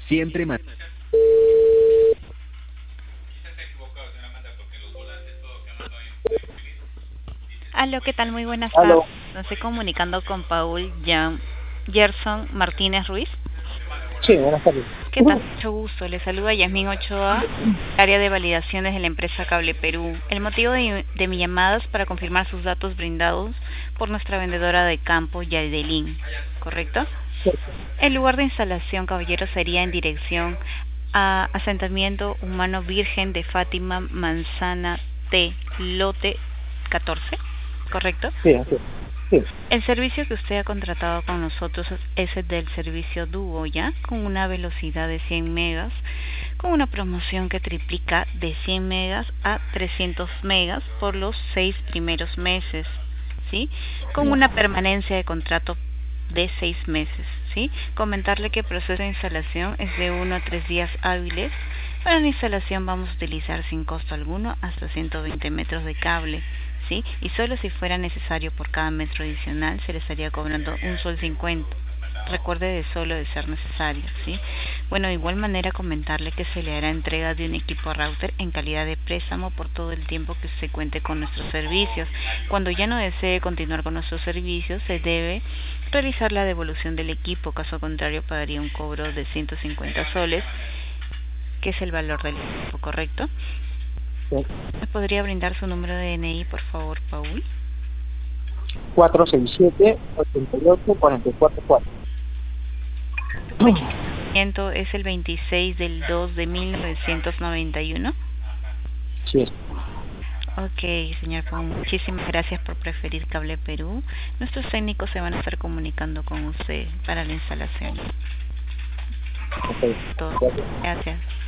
Siempre Aló, ¿qué tal? Muy buenas tardes. Aló. Me estoy comunicando con Paul Gerson Martínez Ruiz. Sí, buenas tardes. ¿Qué tal? Mucho gusto. Le saluda Yasmín Ochoa, área de validaciones de la empresa Cable Perú. El motivo de mi llamada es para confirmar sus datos brindados por nuestra vendedora de campo, Yadelín, ¿correcto? Sí, El lugar de instalación, caballero, sería en dirección a Asentamiento Humano Virgen de Fátima, Manzana T, lote 14, ¿correcto? sí, así es. Sí, El servicio que usted ha contratado con nosotros es el del servicio Duo, ¿ya? Con una velocidad de 100 megas, con una promoción que triplica de 100 megas a 300 megas por los 6 primeros meses, ¿sí? Con una permanencia de contrato de 6 meses, ¿sí? Comentarle que el proceso de instalación es de 1 a 3 días hábiles. Para la instalación vamos a utilizar sin costo alguno hasta 120 metros de cable, ¿sí? Y solo si fuera necesario por cada metro adicional se le estaría cobrando $1.50. Recuerde de solo de ser necesario, ¿sí? Bueno, de igual manera comentarle que se le hará entrega de un equipo router en calidad de préstamo por todo el tiempo que se cuente con nuestros servicios. Cuando ya no desee continuar con nuestros servicios, se debe realizar la devolución del equipo, caso contrario pagaría un cobro de 150 soles, que es el valor del equipo, ¿correcto? sí. ¿Me podría brindar su número de DNI, por favor, Paul? 467-88-44-4. Es el 26 del 2 de 1991. Sí, es. Ok, señor Paul, muchísimas gracias por preferir Cable Perú. Nuestros técnicos se van a estar comunicando con usted para la instalación. Ok. Todo. Gracias. Gracias.